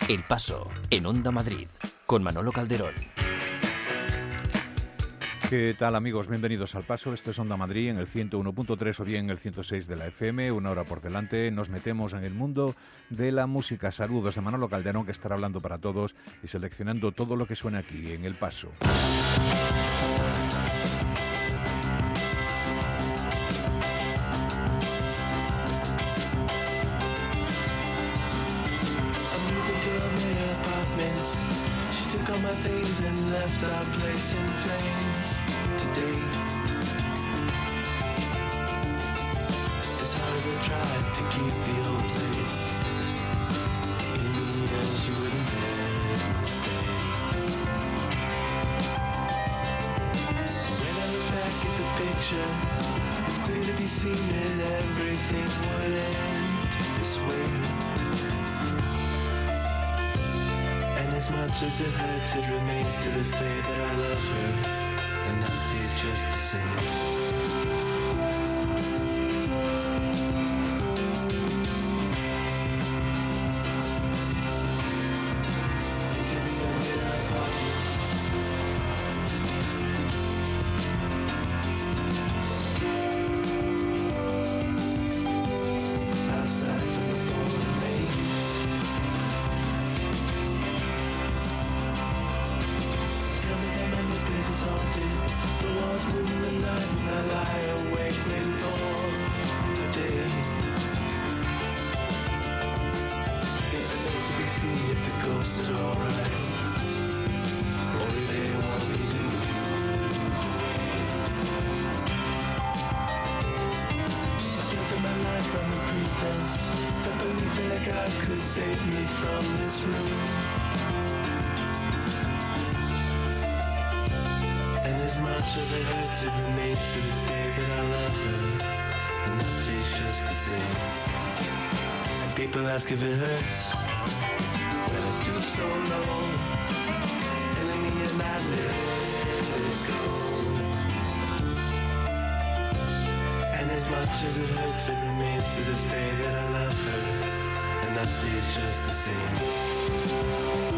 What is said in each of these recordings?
El Paso, en Onda Madrid, con Manolo Calderón. ¿Qué tal, amigos? Bienvenidos al Paso. Esto es Onda Madrid en el 101.3 o bien en el 106 de la FM. Una hora por delante. Nos metemos en el mundo de la música. Saludos de Manolo Calderón, que estará hablando para todos y seleccionando todo lo que suena aquí en El Paso. All my things and left our place in flames today. As hard as I tried to keep the old place, in the end she wouldn't let me stay. When I look back at the picture, it's clear to be seen that everything would end this way. As much as it hurts, it remains to this day that I love her, and that stays just the same. Ask if it hurts when I stoop so low, and in the end I let it go. And as much as it hurts, it remains to this day that I love her, and that stays just the same.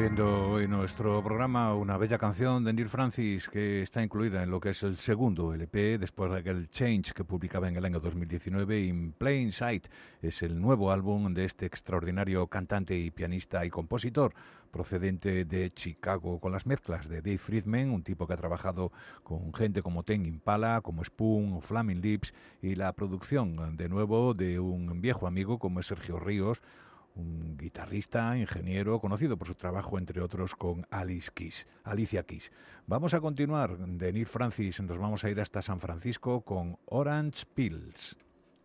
incluyendo hoy en nuestro programa una bella canción de Neil Francis que está incluida en lo que es el segundo LP después de aquel Change que publicaba en el año 2019. In Plain Sight es el nuevo álbum de este extraordinario cantante y pianista y compositor procedente de Chicago, con las mezclas de Dave Friedman, un tipo que ha trabajado con gente como Tame Impala, como Spoon o Flaming Lips, y la producción de nuevo de un viejo amigo como es Sergio Ríos, un guitarrista, ingeniero, conocido por su trabajo, entre otros, con Alicia Keys. Vamos a continuar de Neil Francis, nos vamos a ir hasta San Francisco con Orange Pills.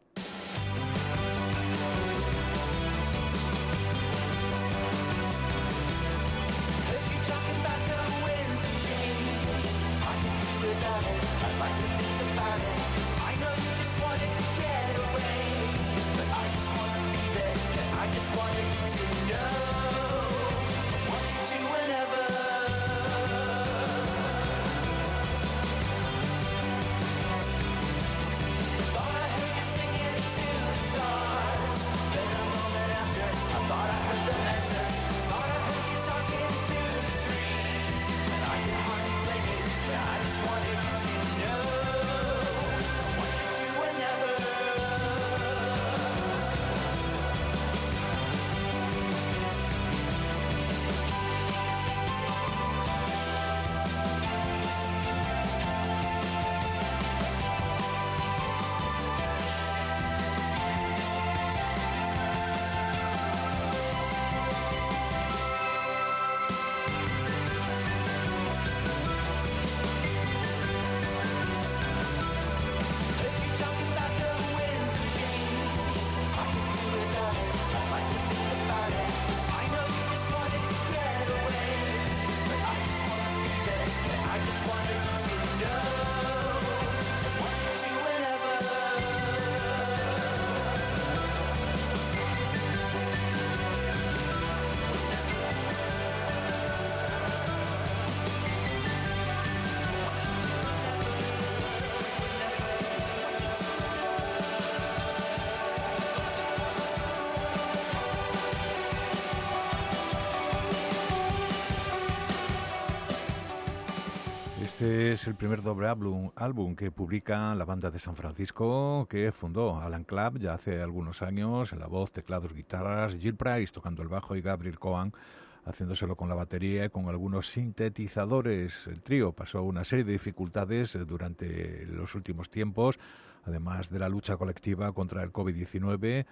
Este es el primer doble álbum que publica la banda de San Francisco que fundó Alan Clapp ya hace algunos años, en la voz, teclados, guitarras, Jill Price tocando el bajo y Gabriel Cohen haciéndoselo con la batería y con algunos sintetizadores. El trío pasó una serie de dificultades durante los últimos tiempos, además de la lucha colectiva contra el COVID-19.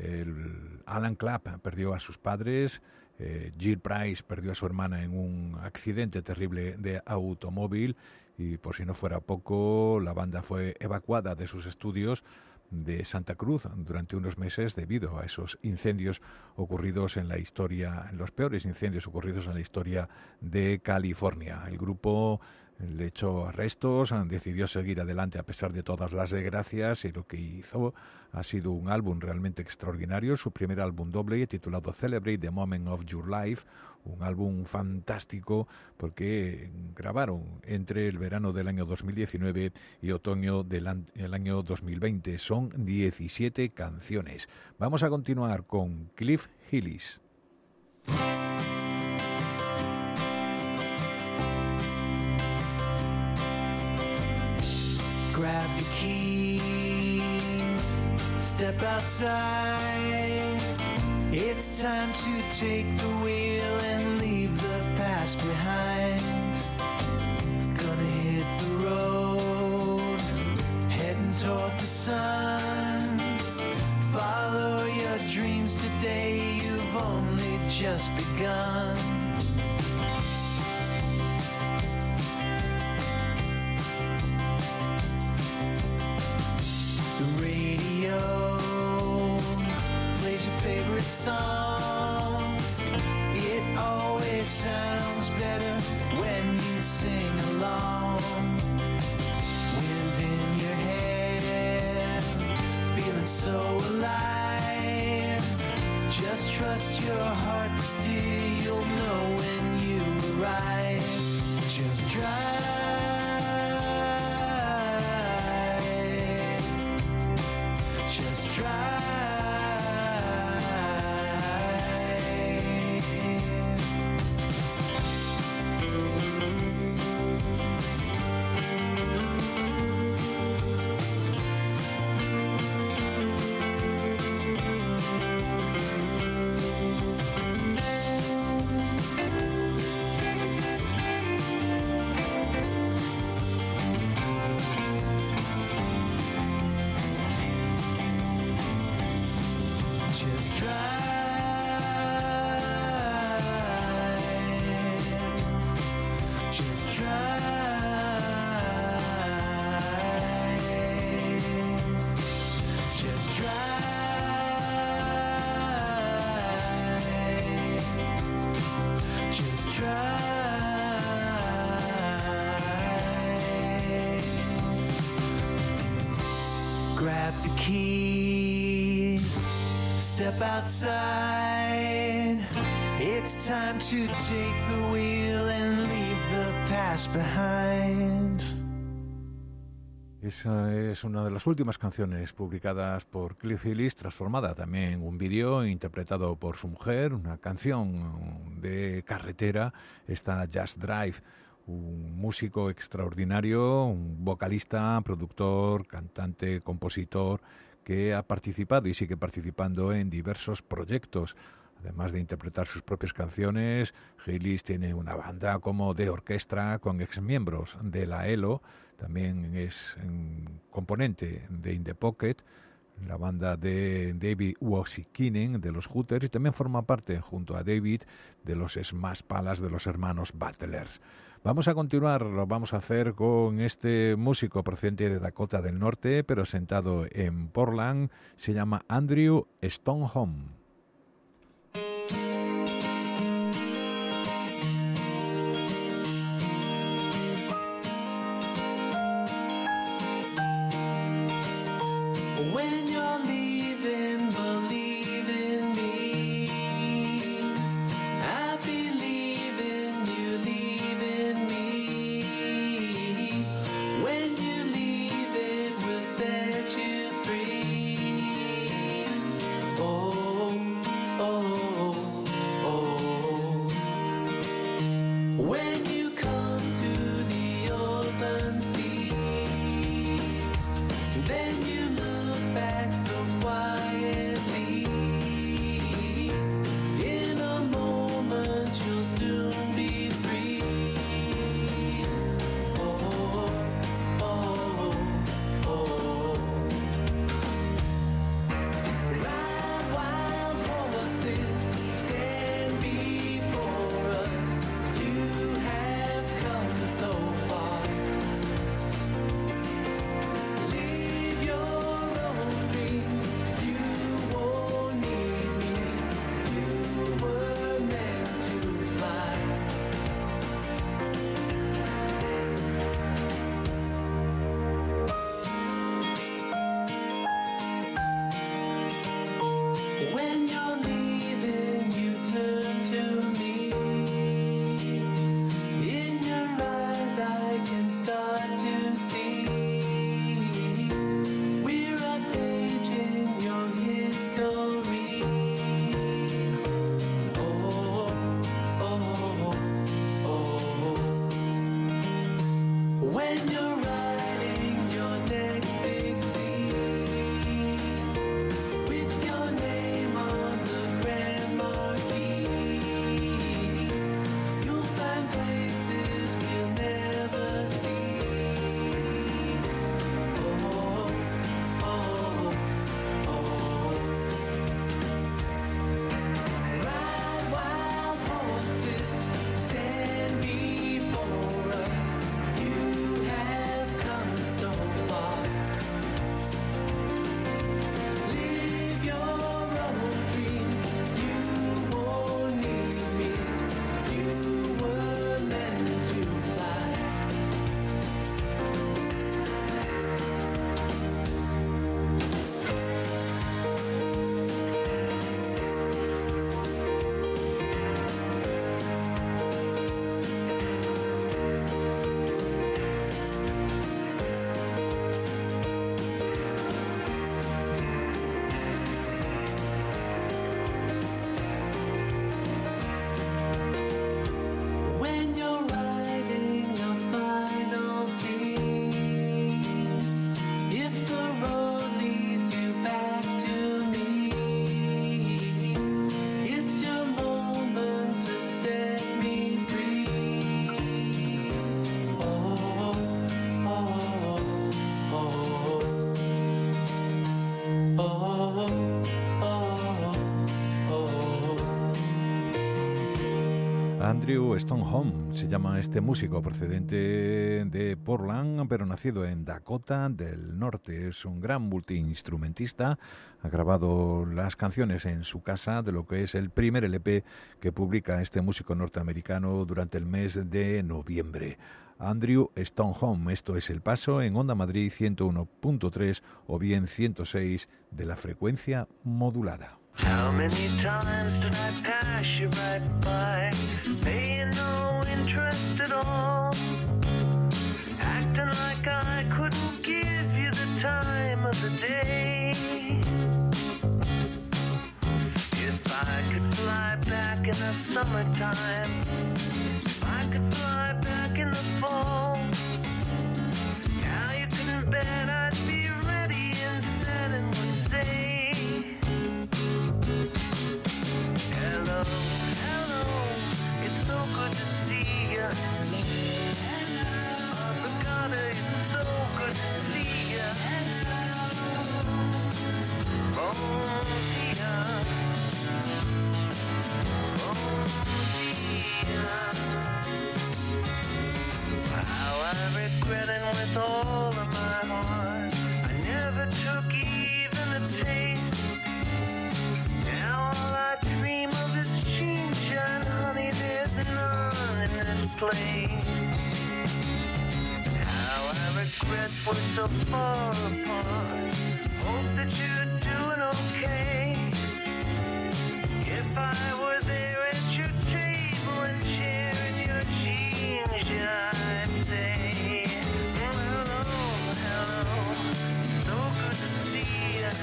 Alan Clapp perdió a sus padres, Jill Price perdió a su hermana en un accidente terrible de automóvil y, por si no fuera poco, la banda fue evacuada de sus estudios de Santa Cruz durante unos meses debido a esos incendios ocurridos en la historia, en los peores incendios ocurridos en la historia de California. El grupo le echó arrestos, decidió seguir adelante a pesar de todas las desgracias y lo que hizo ha sido un álbum realmente extraordinario, su primer álbum doble titulado Celebrate the Moment of Your Life, un álbum fantástico porque grabaron entre el verano del año 2019 y otoño del año 2020. Son 17 canciones. Vamos a continuar con Cliff Hillis. Grab your keys, step outside. It's time to take the wheel and leave the past behind. Gonna hit the road, heading toward the sun. Follow your dreams today, you've only just begun. Favorite song, it always sounds better when you sing along. Wind in your hair, feeling so alive. Just trust your heart to steer, you'll know got the keys. Step outside. It's time to take the wheel and leave the past behind. Esa es una de las últimas canciones publicadas por Cliff Hillis, transformada también en un vídeo interpretado por su mujer, una canción de carretera, esta Just Drive, un músico extraordinario, un vocalista, productor, cantante, compositor, que ha participado y sigue participando en diversos proyectos. Además de interpretar sus propias canciones, Hillis tiene una banda como de orquesta con exmiembros de la ELO. También es componente de In the Pocket, la banda de David Uosikinen de los Hooters, y también forma parte, junto a David, de los Smash Palace de los hermanos Butlers. Vamos a continuar, lo vamos a hacer con este músico procedente de Dakota del Norte, pero sentado en Portland. Se llama Andrew Stonehome. When you're leaving, believe in me. I believe in you, leave in me. When you leave, it will set you free. Oh, Andrew Stonehome se llama este músico, procedente de Portland, pero nacido en Dakota del Norte. Es un gran multiinstrumentista. Ha grabado las canciones en su casa de lo que es el primer LP que publica este músico norteamericano durante el mes de noviembre. Andrew Stonehome, esto es El Paso en Onda Madrid 101.3 o bien 106 de la frecuencia modulada. How many times did I pass you right by, paying no interest at all, acting like I couldn't give you the time of the day? If I could fly back in the summertime, if I could fly back in the fall, now you couldn't bet I'd be ready instead and would say, hello, hello, it's so good to see ya. Africana, it's so good to see ya. Oh dear, oh dear. How I regret it with all of my heart. I never took even a taste. Now all I dream of is moonshine, honey, there's none in this place. How I regret we're so far apart. Hope that you're doing okay. If I were there at your table and sharing your change, I'd say, hello, hello, so good to see you.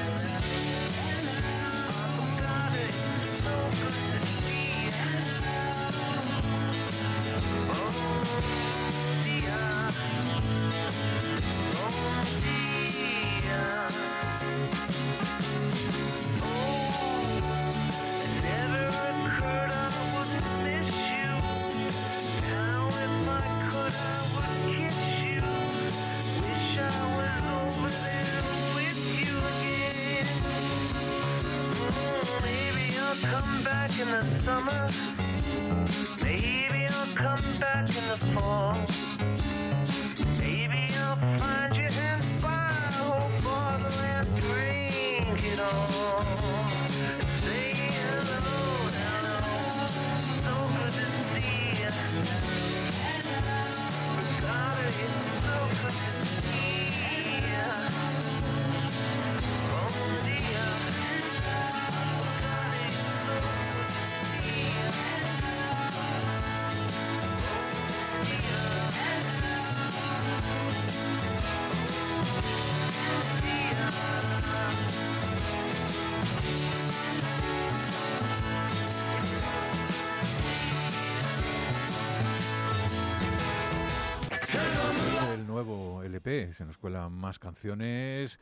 Come back in the summer, maybe I'll come back in the fall. Maybe I'll find you and buy a whole bottle and drink it all. Say hello, hello, so good to see ya. God, it's so good to see ya. Oh dear. El nuevo LP, se nos cuelan más canciones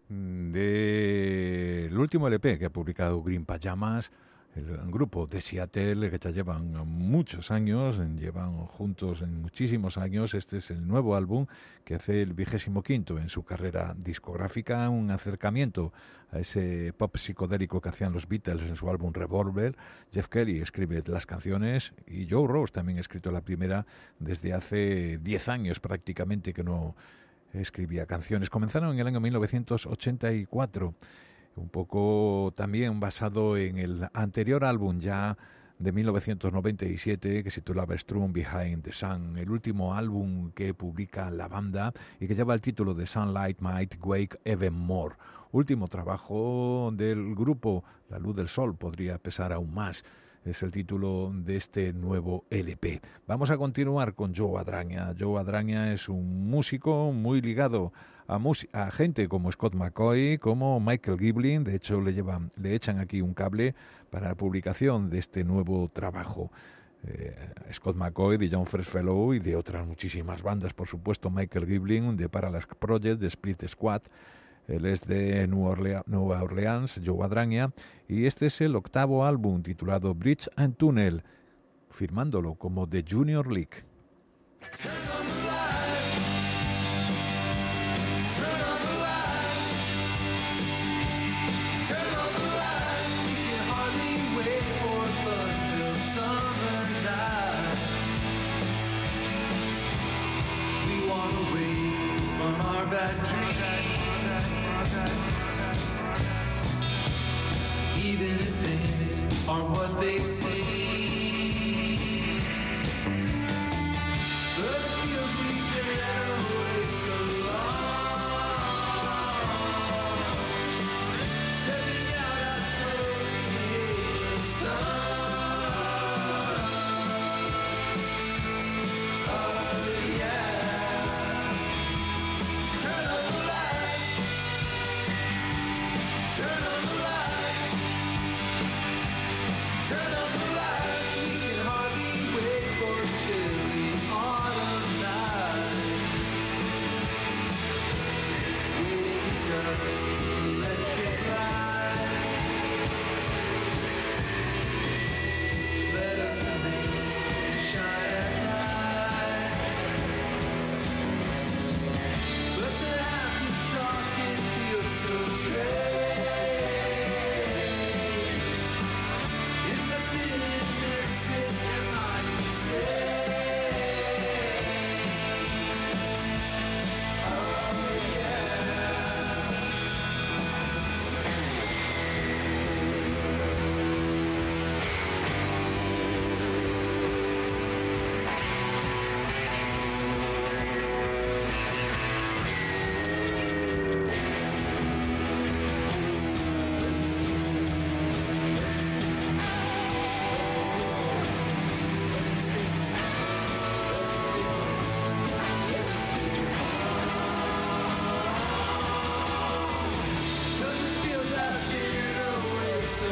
del último LP que ha publicado Green Pajamas, el grupo de Seattle que ya llevan muchos años, llevan juntos en muchísimos años. Este es el nuevo álbum que hace el 25º en su carrera discográfica, un acercamiento a ese pop psicodélico que hacían los Beatles en su álbum Revolver. Jeff Kelly escribe las canciones y Joe Ross también ha escrito la primera desde hace 10 años prácticamente que no escribía canciones. Comenzaron en el año 1984. Un poco también basado en el anterior álbum ya de 1997 que se titulaba Strewn Behind the Sun, el último álbum que publica la banda y que lleva el título de Sunlight Might Wake Even More. Último trabajo del grupo, La Luz del Sol podría pesar aún más. Es el título de este nuevo LP. Vamos a continuar con Joe Adraña. Joe Adraña es un músico muy ligado a gente como Scott McCaughey, como Michael Giblin. De hecho, le echan aquí un cable para la publicación de este nuevo trabajo. Scott McCaughey de John Freshfellow y de otras muchísimas bandas, por supuesto Michael Giblin de Parallax Project, de Split Squad. Él es de Nueva Orleans, Joe Adraña, y este es el octavo álbum titulado Bridge and Tunnel, firmándolo como The Junior League. Turn on the lights, we can hardly wait for the summer night. that dreams, even if things aren't what they seem. But it feels we've been away so long. Stepping out, I slowly hit the sun. Oh yeah. Turn on the lights. Turn on the lights. Turn on the lights. We can hardly wait for chilly autumn nights. Waiting in dusk, electric light. Let us think and shine at night. But to have to talk, it feels so strange. If I didn't miss it, am I insane? Oh yeah. Cause it feels like I've been away so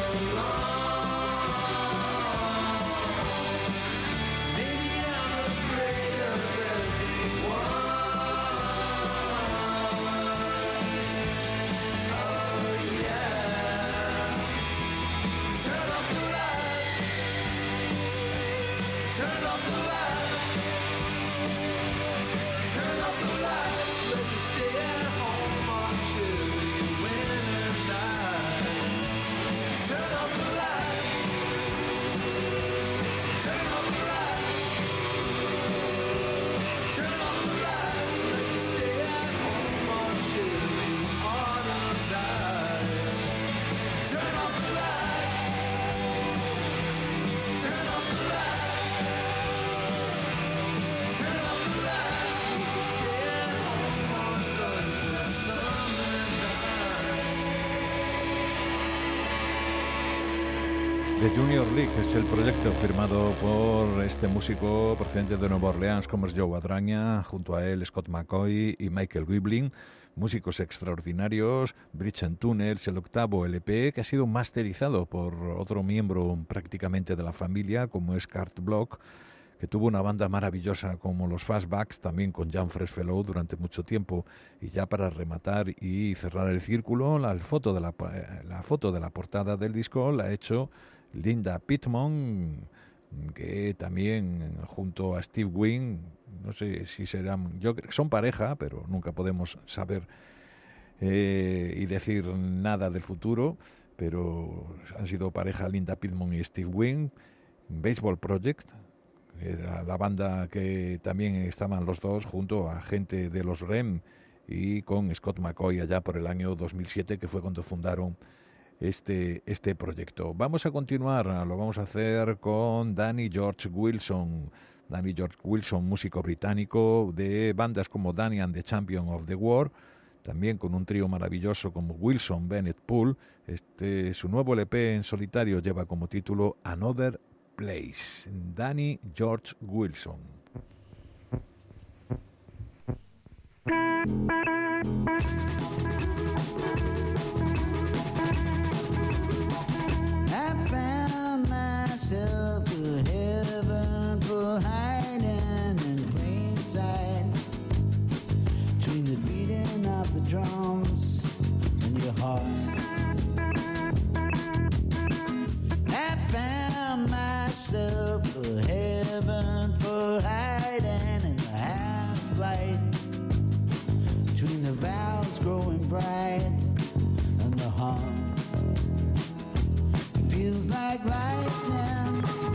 long. Maybe I'm afraid of everyone. Oh yeah. Turn off the lights. Turn off the lights. Turn off the lights. Let me stay at home on chilly winter nights. Turn off the lights. Turn off the lights. Turn off the lights. Let me stay at home on chilly autumn nights. Turn off the lights. Turn off the lights. Turn off the lights. We can stay at home on the summer night. The Junior League es el proyecto firmado por este músico procedente de Nueva Orleans, como es Joe Adraña, junto a él Scott McCoy y Michael Wiebling, músicos extraordinarios. Bridge and Tunnels, el octavo LP, que ha sido masterizado por otro miembro prácticamente de la familia, como es Cart Block, que tuvo una banda maravillosa como los Fastbacks, también con Jan Fresfellow durante mucho tiempo. Y ya para rematar y cerrar el círculo, la foto de la portada del disco la ha hecho Linda Pittman, que también junto a Steve Wynn, no sé si serán, yo creo que son pareja, pero nunca podemos saber y decir nada del futuro, pero han sido pareja Linda Pittman y Steve Wynn. Baseball Project era la banda que también estaban los dos junto a gente de los REM y con Scott McCoy allá por el año 2007, que fue cuando fundaron este proyecto. Vamos a continuar, lo vamos a hacer con Danny George Wilson. Danny George Wilson, músico británico de bandas como Danny and the Champion of the World, también con un trío maravilloso como Wilson Bennett Poole. Su nuevo LP en solitario lleva como título Another Place. Danny George Wilson. I found myself a heaven for hiding in plain sight, between the beating of the drums and your heart. I found myself a heaven for hiding in the half-light, between the valves growing bright and the heart. Feels like lightning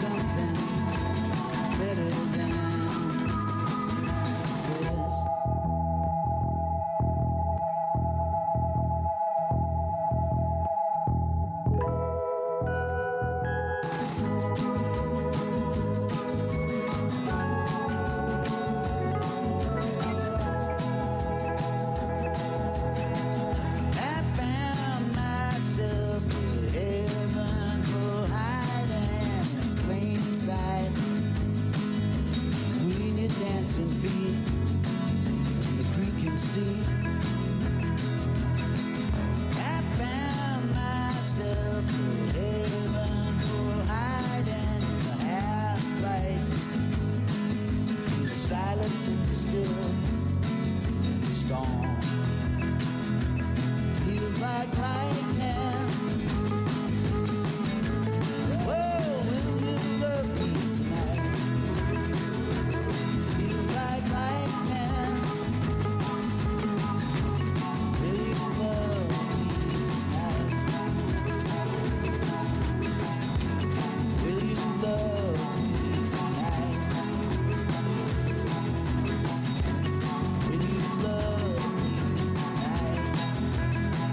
something better than this. I found myself in heaven for hiding in plain sight. Between your dancing feet and the creaking sea. I found myself in heaven for hiding in the half light. In the silence and the still storm. Feels like lightning. Whoa, will you love me tonight? Feels like lightning. Will you love me tonight? Will you love me tonight? Will you love me tonight?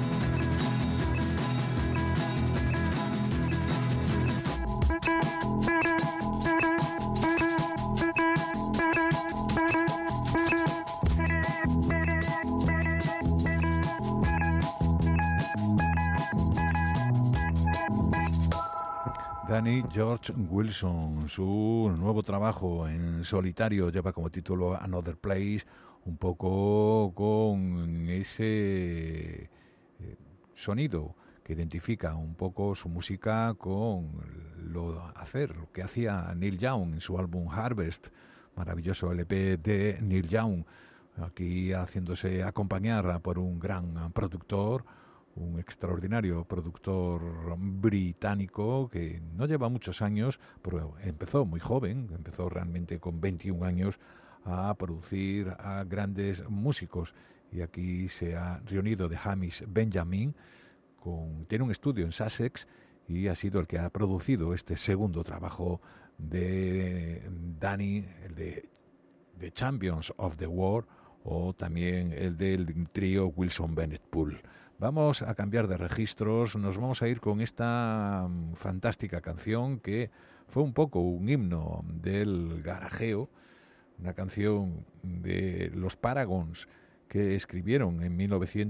Danny George Wilson, su nuevo trabajo en solitario lleva como título Another Place, un poco con ese sonido que identifica un poco su música con lo que hacía Neil Young en su álbum Harvest, maravilloso LP de Neil Young, aquí haciéndose acompañar por un gran productor, un extraordinario productor británico que no lleva muchos años, pero empezó muy joven, empezó realmente con 21 años a producir a grandes músicos, y aquí se ha reunido de Hamish Benjamin, tiene un estudio en Sussex y ha sido el que ha producido este segundo trabajo de Danny, el de The Champions of the World, o también el del trío Wilson Bennett Pool. Vamos a cambiar de registros, nos vamos a ir con esta fantástica canción que fue un poco un himno del garajeo, una canción de los Paragons que escribieron en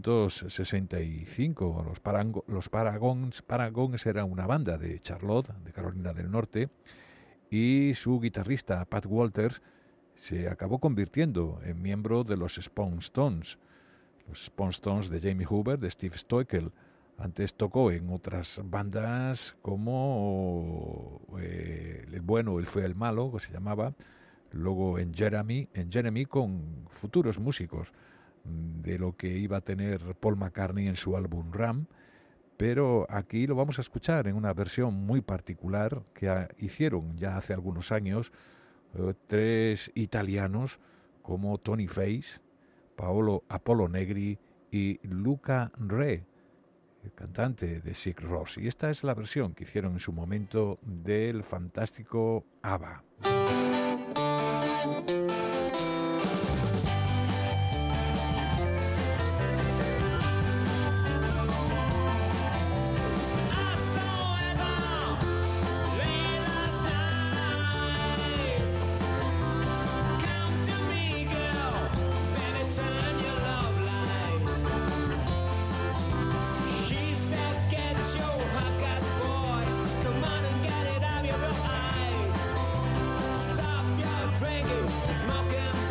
1965. Los Paragons era una banda de Charlotte, de Carolina del Norte, y su guitarrista Pat Walters se acabó convirtiendo en miembro de los Stone Stones. Los Stone Stones de Jamie Hoover, de Steve Stoeckel. Antes tocó en otras bandas como El Bueno, El Feo, El Malo, que se llamaba. Luego en Jeremy con futuros músicos de lo que iba a tener Paul McCartney en su álbum Ram. Pero aquí lo vamos a escuchar en una versión muy particular que hicieron ya hace algunos años tres italianos como Tony Face, Paolo Apollo Negri y Luca Re, el cantante de Sigur Rós. Y esta es la versión que hicieron en su momento del fantástico ABBA. Smoking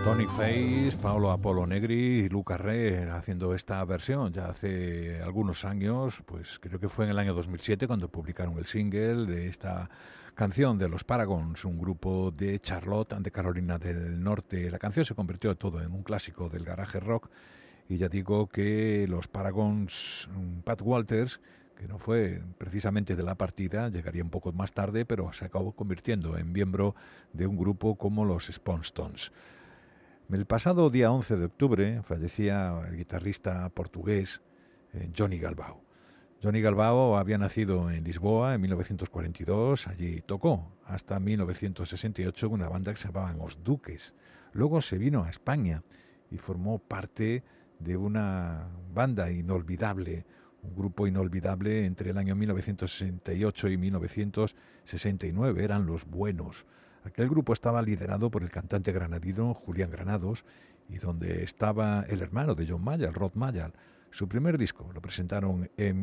Sonic Face, Paolo Apollo Negri y Luca Re haciendo esta versión ya hace algunos años, pues creo que fue en el año 2007 cuando publicaron el single de esta canción de los Paragons, un grupo de Charlotte, de Carolina del Norte. La canción se convirtió todo en un clásico del garaje rock y ya digo que los Paragons, Pat Walters, que no fue precisamente de la partida, llegaría un poco más tarde, pero se acabó convirtiendo en miembro de un grupo como los Sponstones. El pasado día 11 de octubre fallecía el guitarrista portugués Johnny Galbao. Johnny Galbao había nacido en Lisboa en 1942, allí tocó hasta 1968 en una banda que se llamaba Os Duques. Luego se vino a España y formó parte de una banda inolvidable, un grupo inolvidable entre el año 1968 y 1969, eran Los Buenos. Aquel grupo estaba liderado por el cantante granadino Julián Granados y donde estaba el hermano de John Mayall, Rod Mayall. Su primer disco lo presentaron en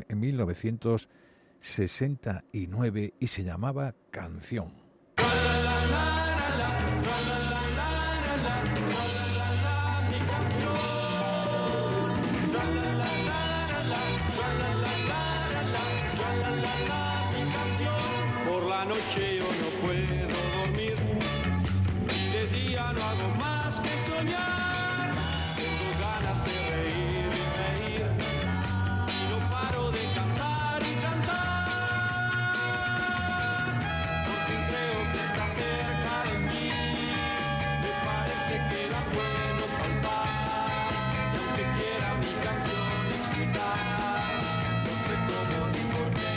1969 y se llamaba Canción. Por la noche yo no puedo dormir y de día no hago más que soñar. Tengo ganas de reír y reír y no paro de cantar y cantar. Porque creo que está cerca de mí, me parece que la puedo palpar. Y aunque quiera mi canción explicar, no sé cómo ni por qué.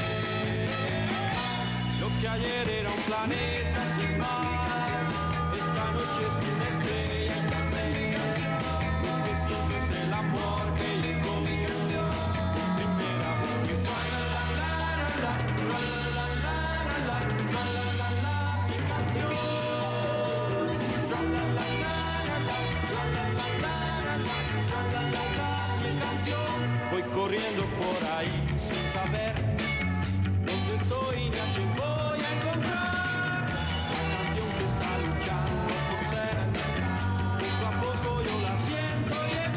Lo que ayer era un planeta sin más, esta noche es una estrella y también lo que siento es el amor que llegó mi canción, primera vez que mi canción. Mi canción. Voy corriendo por ahí sin saber dónde estoy ni a quién voy a encontrar. La canción que está luchando por ser, poco a poco yo la siento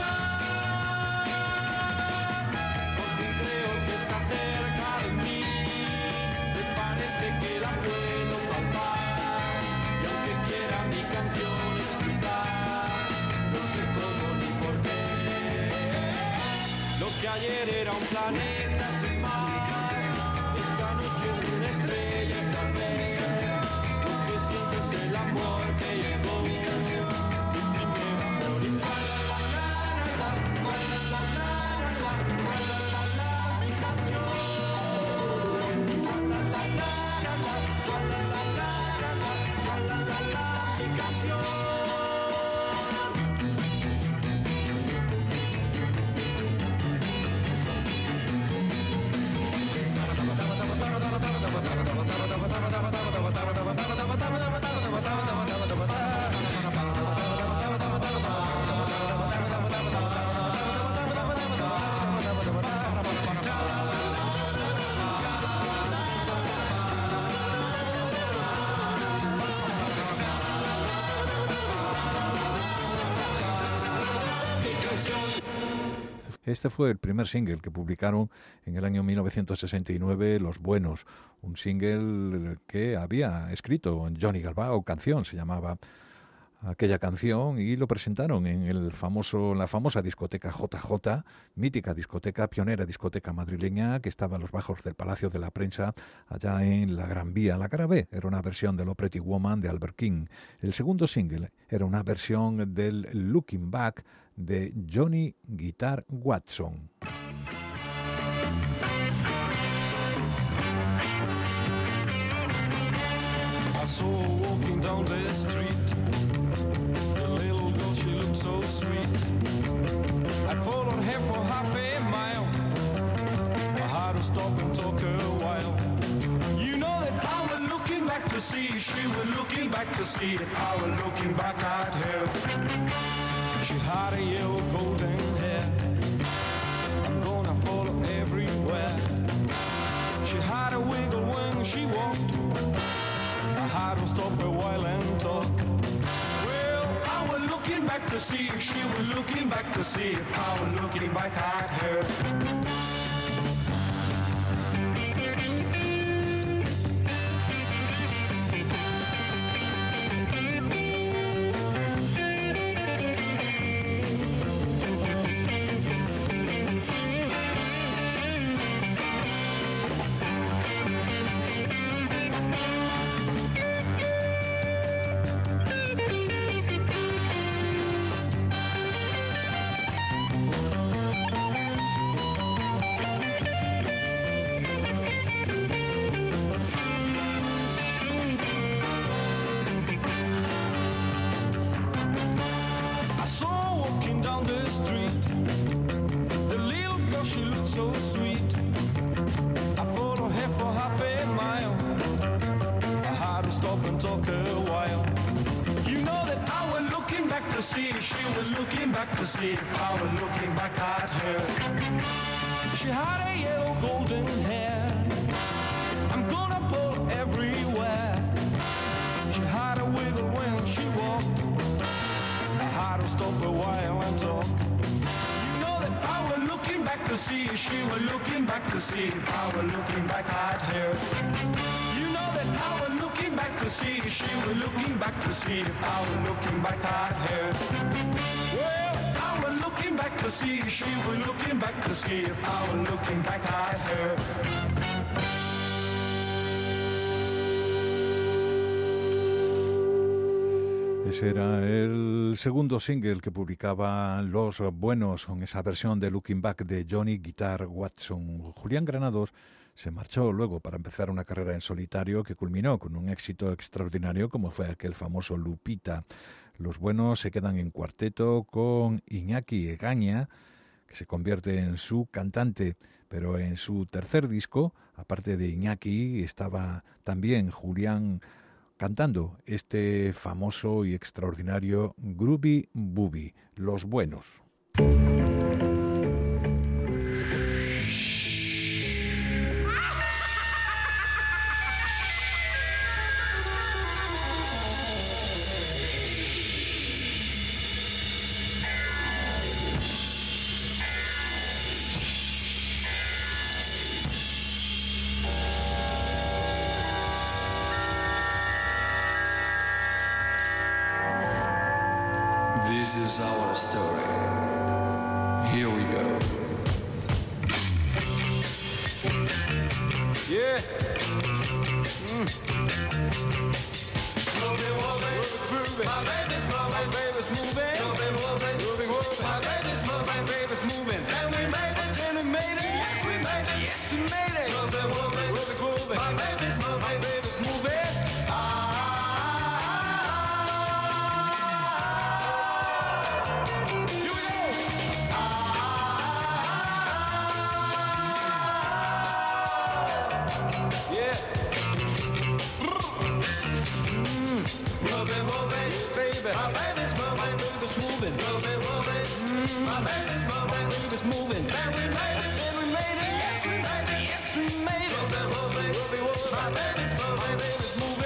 llegar. Porque creo que está cerca de mí, me parece que la puedo palpar. Y aunque quiera mi canción explicar, no sé cómo ni por qué. Lo que ayer era un planeta sin más, esta noche es una estrella y tal vez lo que siento es el amor que llegó mi canción, mi primer amor. Y mi canción. Mi canción. Este fue el primer single que publicaron en el año 1969 Los Buenos, un single que había escrito Johnny Galbao, canción se llamaba aquella canción, y lo presentaron en la famosa discoteca JJ, mítica discoteca, pionera discoteca madrileña que estaba a los bajos del Palacio de la Prensa, allá en la Gran Vía. La cara B era una versión de Lo Pretty Woman de Albert King. El segundo single era una versión del Looking Back de Johnny Guitar Watson. I saw her walking down the street. The little girl, she looked so sweet. I followed her for half a mile. I had to stop and talk a while. You know that I was looking back to see if she was looking back to see if I was looking back at her. She had a yellow golden hair. I'm gonna follow everywhere. She had a wiggle when she walked. I had to stop a while and talk. Well, I was looking looking back to see if she was looking back to see if I was looking back at her. To see if I was looking back at her. She had a yellow golden hair. I'm gonna fall everywhere. She had a wiggle when she walked. I had to stop a while and talk. You know that I was looking back to see if she was looking back to see if I was looking back at her. You know that I was looking back to see if she was looking back to see if I was looking back at her. Well, I was looking back to see if she was looking back to see if I was looking back at her. Ese era el segundo single que publicaban Los Buenos con esa versión de Looking Back de Johnny Guitar Watson. Julián Granados se marchó luego para empezar una carrera en solitario que culminó con un éxito extraordinario como fue aquel famoso Lupita. Los Buenos se quedan en cuarteto con Iñaki Egaña, que se convierte en su cantante, pero en su tercer disco, aparte de Iñaki, estaba también Julián cantando este famoso y extraordinario Groovy Booby, Los Buenos. This is our story. Here we go. Yeah. My baby's moving. My baby's moving. And we made it. Yes, we made it. Yes, we made it. My baby's moving. My baby's moving. My baby's moving. And we made it. Yes, we made it. Yes, we made it. My baby's moving.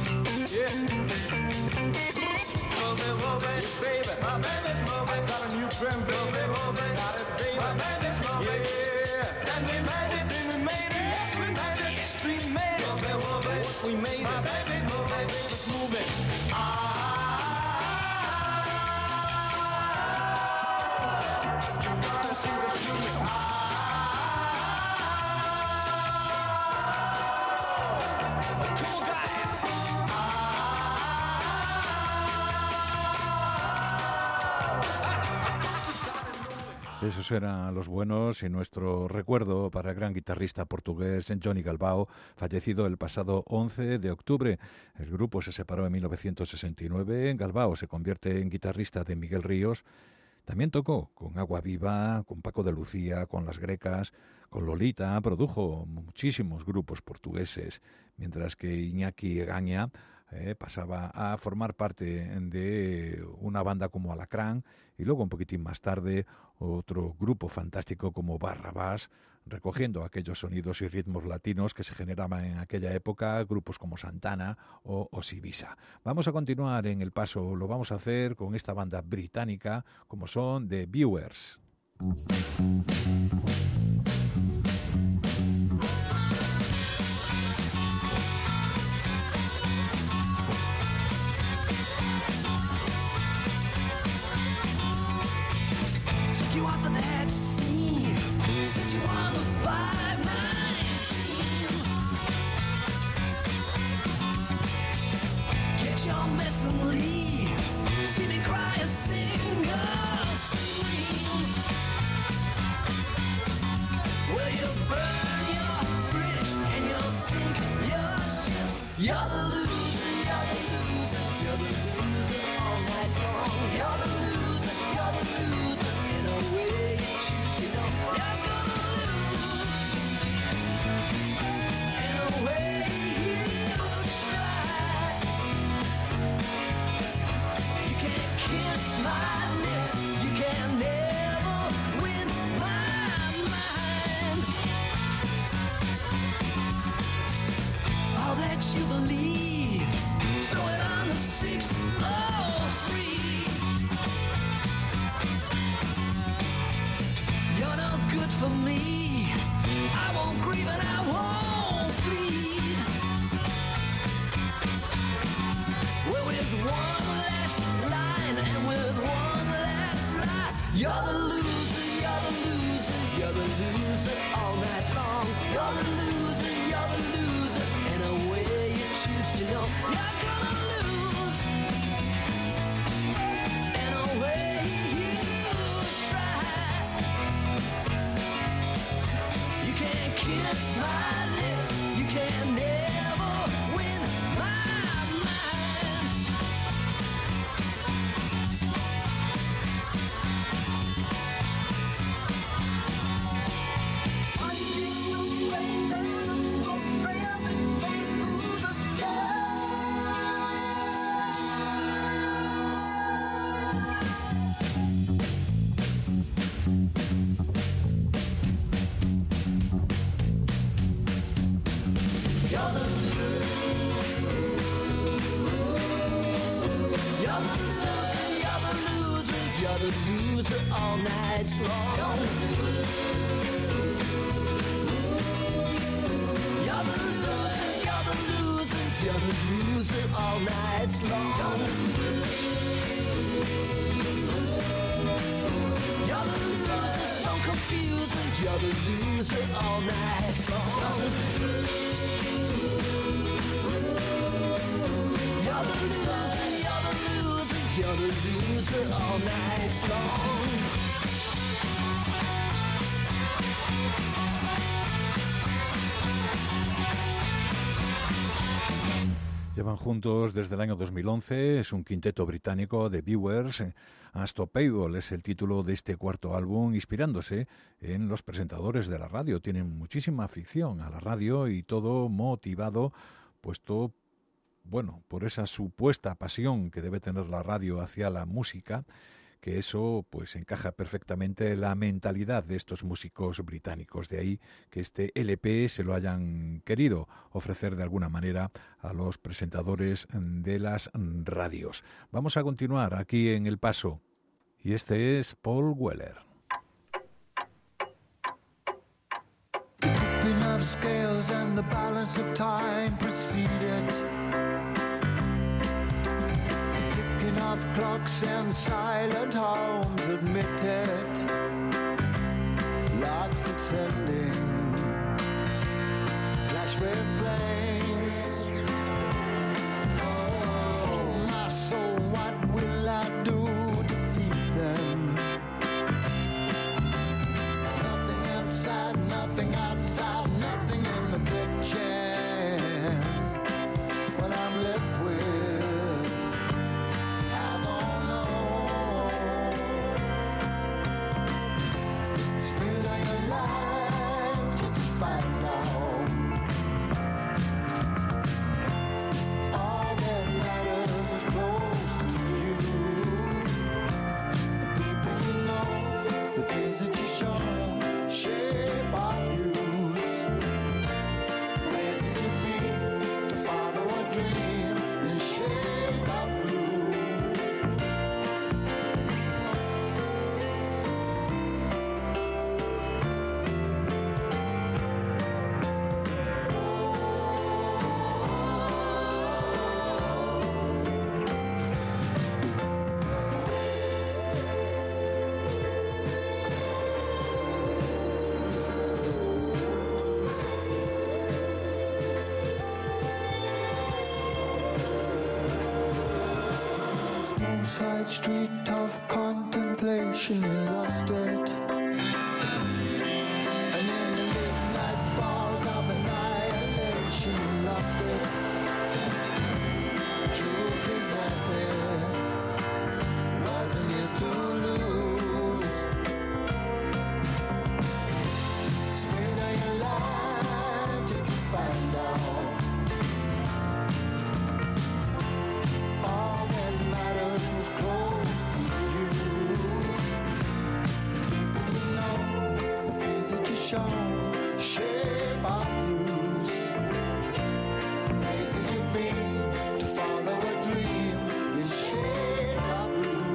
Baby, my baby's moving. I got a new shrimp, baby, got it, baby. My baby's my baby. Yeah, and we made it, yes, we made it, yes, we made it, baby, we made it. My baby's my baby, let's move it. Gotta sing it to me. Come on, guys. Esos eran los buenos y nuestro recuerdo para el gran guitarrista portugués Johnny Galbao, fallecido el pasado 11 de octubre. El grupo se separó en 1969. Galbao se convierte en guitarrista de Miguel Ríos. También tocó con Agua Viva, con Paco de Lucía, con Las Grecas, con Lolita. Produjo muchísimos grupos portugueses, mientras que Iñaki Egaña pasaba a formar parte de una banda como Alacrán y luego un poquitín más tarde otro grupo fantástico como Barrabás, recogiendo aquellos sonidos y ritmos latinos que se generaban en aquella época, grupos como Santana o Osibisa. Vamos a continuar en el paso, lo vamos a hacer con esta banda británica como son The Viewers. You off of that scene, set you on the 519. Get your mess and leave. See me cry and sing or scream. Well, you burn your bridge and you'll sink your ships. You're the loser, you're the loser, you're the loser all night long. You're the loser, you're the loser. The way you choose, you know you're gonna lose. And the way you try, you can't kiss my lips, you can never win my mind. All that you believe, stow it on the 603. You're no good for me. I won't grieve and I won't bleed. Well, with one last line and with one last lie, you're the loser, you're the loser, you're the loser all night long. You're the loser, you're the loser, and the way you choose, you know you're gonna lose. And the way you try, you can't kiss my lips, you can never win my mind. Finding the waves and the smoke trails that fade through the sky. You're the loser, you're the loser, you're the loser all night long. You're the loser, you're the loser, you're the loser all night long. You're the loser, don't confuse it, you're the loser all night long. You're the loser, you're the loser, you're the loser all night long. Llevan juntos desde el año 2011, es un quinteto británico de Viewers. Unstoppable es el título de este cuarto álbum, inspirándose en los presentadores de la radio. Tienen muchísima afición a la radio y todo motivado, puesto, bueno, por esa supuesta pasión que debe tener la radio hacia la música, que eso pues encaja perfectamente en la mentalidad de estos músicos británicos. De ahí que este LP se lo hayan querido ofrecer de alguna manera a los presentadores de las radios. Vamos a continuar aquí en El Paso. Y este es Paul Weller. The tipping of scales and the balance of time preceded. The ticking of clocks and silent homes admitted. Larks ascending, flash wave planes. Oh, my soul, what will I do to defeat them? Nothing inside, nothing outside, nothing in the kitchen. What I'm left with, I don't know. Spend your life just to find out. All that matters is close to you. The people you know, the things that you show, shape our views. Places you be to follow a dream in shades of blue. No side street of contemplation, you lost it. And in the midnight bars of annihilation, you lost it. Truth is that there wasn't yours to lose. Spend all your life just to find out. All that matters was close to you. People you know, the things that you show, shape our views. Places you've been to follow a dream in shades of blue.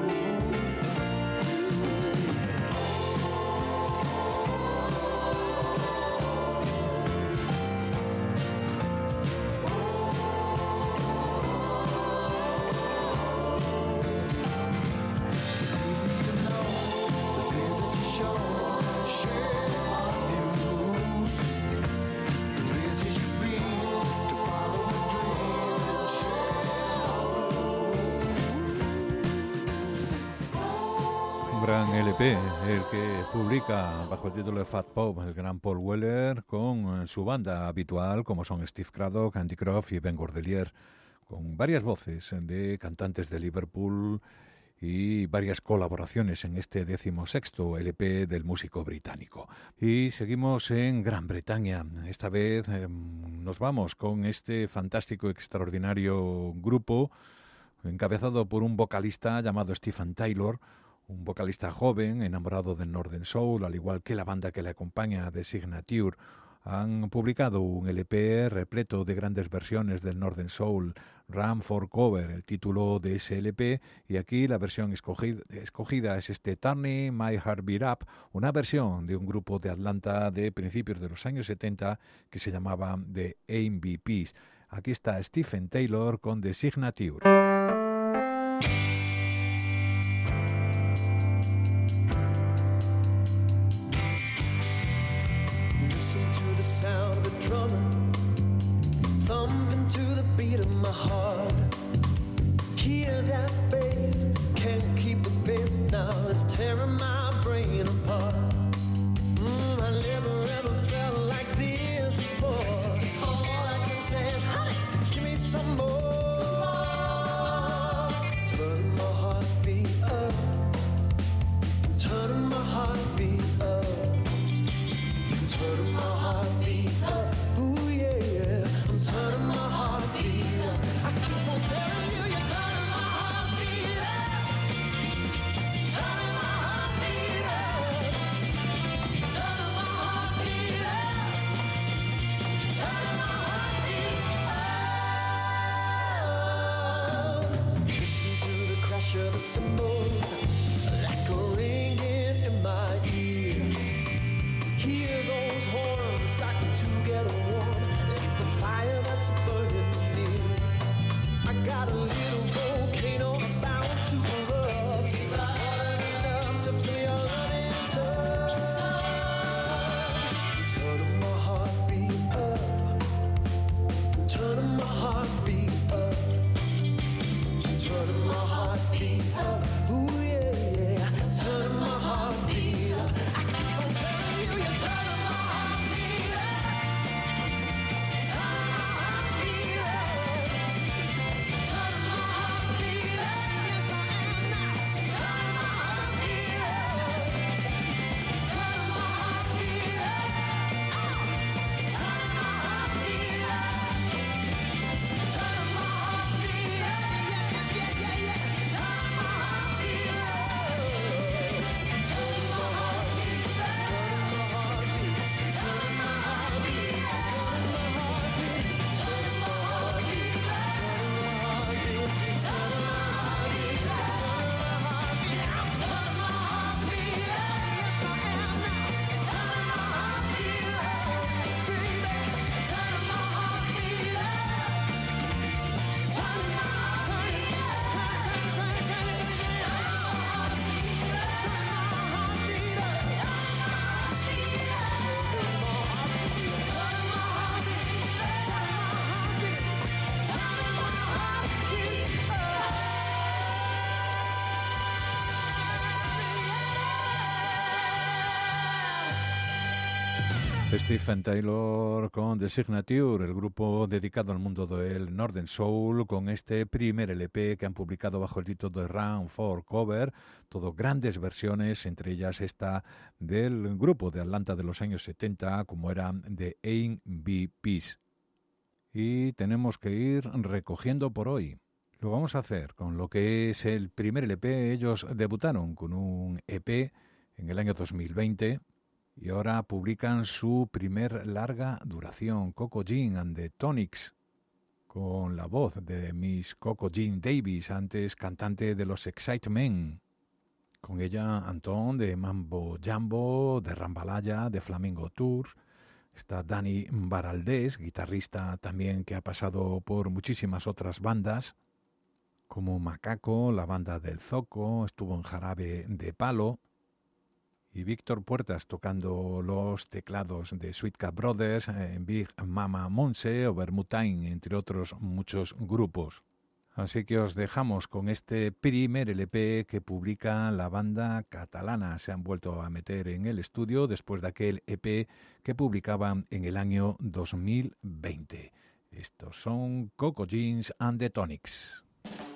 Un gran LP, el que publica bajo el título de Fat Pop el gran Paul Weller con su banda habitual como son Steve Craddock, Andy Croft y Ben Cordelier, con varias voces de cantantes de Liverpool y varias colaboraciones en este 16º LP del músico británico. Y seguimos en Gran Bretaña. Esta vez nos vamos con este fantástico, extraordinario grupo encabezado por un vocalista llamado Stephen Taylor, un vocalista joven, enamorado del Northern Soul, al igual que la banda que le acompaña, The Signature. Han publicado un LP repleto de grandes versiones del Northern Soul, Run for Cover, el título de ese LP, y aquí la versión escogida es este Turning My Heartbeat Up, una versión de un grupo de Atlanta de principios de los años 70 que se llamaba The MVPs. Aquí está Stephen Taylor con The Signature. Listen to the sound of the drummer, thumping to the beat of my heart. Hear that bass, can't keep the pace now, it's tearing my brain apart. I never ever felt like this before. All I can say is, honey, give me some more. Turn my heartbeat up, turn my heartbeat up. Turning my heartbeat up, ooh yeah, I'm turning my heartbeat up. I keep on telling you, you're turning my heartbeat up, turning my heartbeat up, turning my heartbeat up, turning my heartbeat up. Listen to the crash of the cymbals, like got a little volcano about to erupt. Water enough to fill your running tub. Turning my heartbeat up. Turning my heartbeat up. Turning my heartbeat up. Ooh yeah, yeah. Turning my heartbeat up. I keep on telling you, you're turning my heartbeat up. Turning my heartbeat up. Turning my heartbeat up. Yes, I am now. Turning my heartbeat up. Turning my heartbeat up. Turning my heartbeat up. Turning my heartbeat up. Yes, yeah, yeah, yeah. Turning my heartbeat up. Turning my heartbeat up. Turning my heartbeat. Turning my heartbeat. Turning my heartbeat. Turning my heartbeat. Turning my heartbeat. Turning my heartbeat. Turning my heartbeat. Yes, I am now. Turning my heartbeat up, baby. Turning my heartbeat up. Turning my heartbeat up. Turning my heartbeat up. Stephen Taylor con The Signature, el grupo dedicado al mundo del Northern Soul, con este primer LP que han publicado bajo el título de Run for Cover, todo grandes versiones, entre ellas esta del grupo de Atlanta de los años 70, como era The A.B.P.s. Y tenemos que ir recogiendo por hoy. Lo vamos a hacer con lo que es el primer LP. Ellos debutaron con un EP en el año 2020 y ahora publican su primer larga duración, Coco Jean and the Tonics, con la voz de Miss Coco Jean Davis, antes cantante de los Excitement. Con ella Antón de Mambo Jambo, de Rambalaya, de Flamingo Tours. Está Dani Baraldés, guitarrista también que ha pasado por muchísimas otras bandas, como Macaco, la banda del Zoco, estuvo en Jarabe de Palo. Y Víctor Puertas tocando los teclados de Sweet Cat Brothers, Big Mama Monse o Bermutain, entre otros muchos grupos. Así que os dejamos con este primer LP que publica la banda catalana. Se han vuelto a meter en el estudio después de aquel EP que publicaban en el año 2020. Estos son Coco Jeans and the Tonics.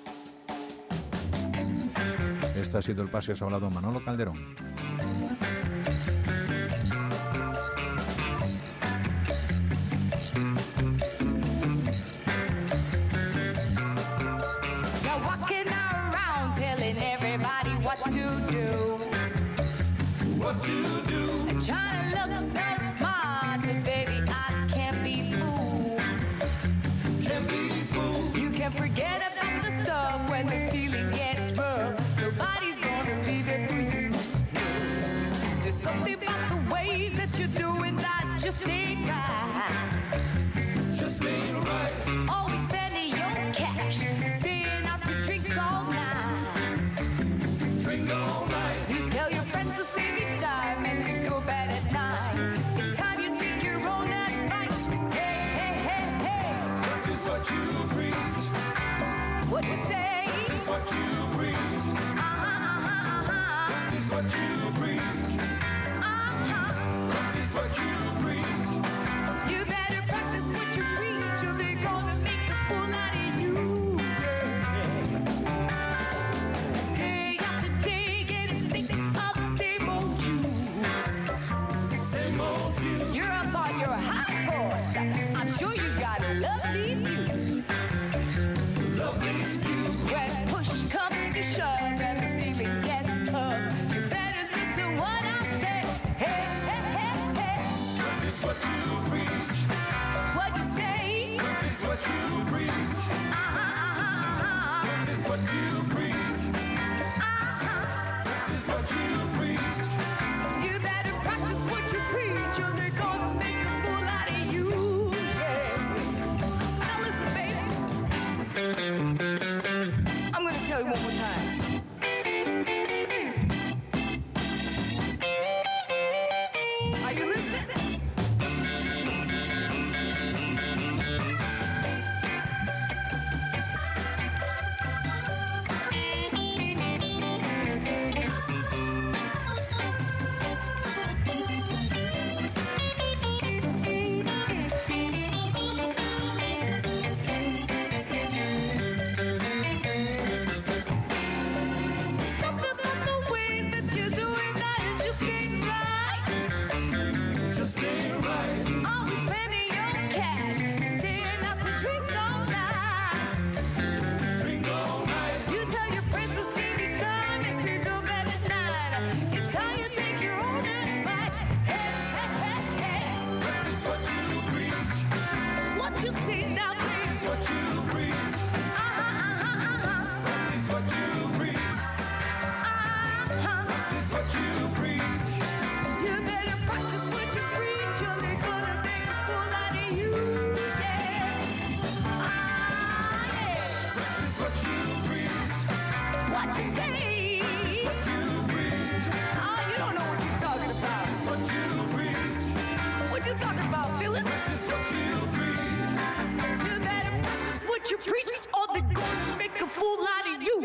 Este ha sido el Paseo, os ha hablado Manolo Calderón. What to do? Trying to look so smart, but baby, I can't be fooled. Can't be fooled. You can forget about the stuff when the feeling gets rough. Nobody's gonna be there for you. There's something about the ways that you're doing that just ain't right. Just ain't right. Always spending your cash, staying out to drink all night. Drink all night. You tell your friends to save each time and to go bed at night. It's time you take your own advice. Hey, hey, hey, hey. Practice what you preach. What you say? Practice what you preach. Practice what you preach. Practice what you preach. You better practice what you preach, or they're gonna make a fool out of you. Day after day, getting sick of the same old you. Same old you. You're up on your high horse. I'm sure you got a lovely view. Lovely view. When push comes to shove and the feeling gets tough, you better listen what I say. Hey, hey, hey, hey. Practice what you preach. What you say? Practice what you preach. Practice what you preach. Practice what you preach. You better practice what you preach, or they're gonna make a fool out of you. Yeah. Now listen, baby. what you say. Practice what you preach. Oh, you don't know what you're talking about. Practice what you preach. What you talking about, Phyllis? Practice what you preach. You better practice what you preach, or they're gonna make a fool out of you.